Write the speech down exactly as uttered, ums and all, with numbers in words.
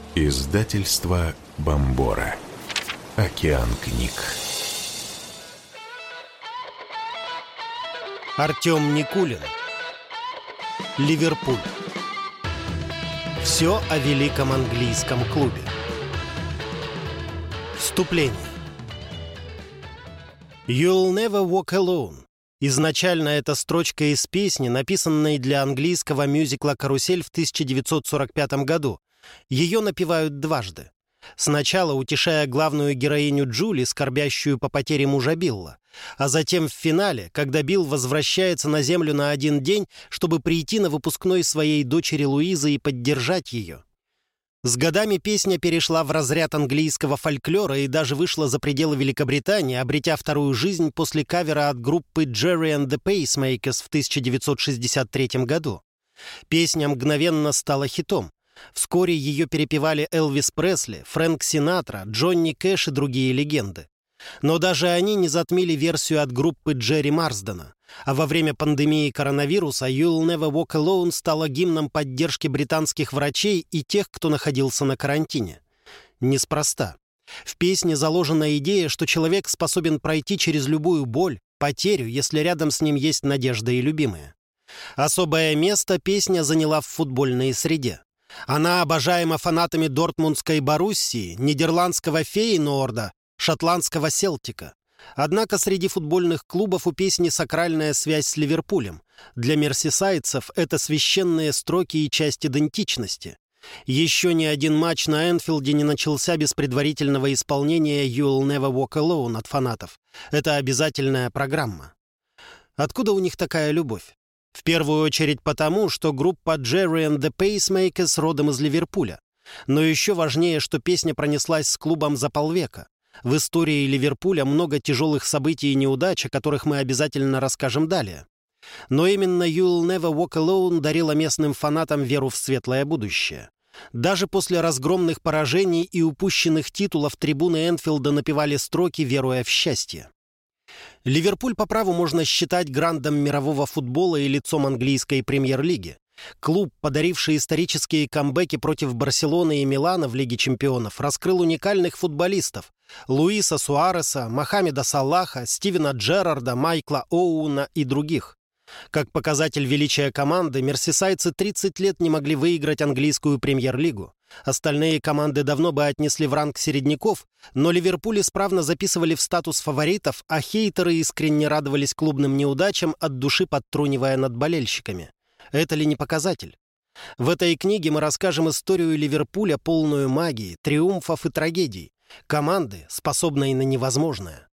Издательство Бомбора. Океан книг. Артем Никулин. Ливерпуль. Все о великом английском клубе. Вступление. You'll never walk alone. Изначально это строчка из песни, написанной для английского мюзикла «Карусель» в тысяча девятьсот сорок пятом году. Ее напевают дважды. Сначала утешая главную героиню Джули, скорбящую по потере мужа Билла, а затем в финале, когда Билл возвращается на землю на один день, чтобы прийти на выпускной своей дочери Луизы и поддержать ее. С годами песня перешла в разряд английского фольклора и даже вышла за пределы Великобритании, обретя вторую жизнь после кавера от группы Gerry and the Pacemakers в тысяча девятьсот шестьдесят третьем году. Песня мгновенно стала хитом. Вскоре ее перепевали Элвис Пресли, Фрэнк Синатра, Джонни Кэш и другие легенды. Но даже они не затмили версию от группы Джерри Марсдена. А во время пандемии коронавируса «You'll Never Walk Alone» стала гимном поддержки британских врачей и тех, кто находился на карантине. Неспроста. В песне заложена идея, что человек способен пройти через любую боль, потерю, если рядом с ним есть надежда и любимые. Особое место песня заняла в футбольной среде. Она обожаема фанатами дортмундской Боруссии, нидерландского Фейенорда, шотландского Селтика. Однако среди футбольных клубов у песни сакральная связь с Ливерпулем. Для мерсисайдцев это священные строки и часть идентичности. Еще ни один матч на Энфилде не начался без предварительного исполнения «You'll Never Walk Alone» от фанатов. Это обязательная программа. Откуда у них такая любовь? В первую очередь потому, что группа Gerry and the Pacemakers родом из Ливерпуля. Но еще важнее, что песня пронеслась с клубом за полвека. В истории Ливерпуля много тяжелых событий и неудач, о которых мы обязательно расскажем далее. Но именно «You'll Never Walk Alone» дарила местным фанатам веру в светлое будущее. Даже после разгромных поражений и упущенных титулов трибуны Энфилда напевали строки, веруя в счастье. Ливерпуль по праву можно считать грандом мирового футбола и лицом английской премьер-лиги. Клуб, подаривший исторические камбэки против Барселоны и Милана в Лиге чемпионов, раскрыл уникальных футболистов – Луиса Суареса, Мохаммеда Салаха, Стивена Джеррарда, Майкла Оуэна и других. Как показатель величия команды, мерсисайдцы тридцать лет не могли выиграть английскую премьер-лигу. Остальные команды давно бы отнесли в ранг середняков, но Ливерпуль исправно записывали в статус фаворитов, а хейтеры искренне радовались клубным неудачам, от души подтрунивая над болельщиками. Это ли не показатель? В этой книге мы расскажем историю Ливерпуля, полную магии, триумфов и трагедий. Команды, способной на невозможное.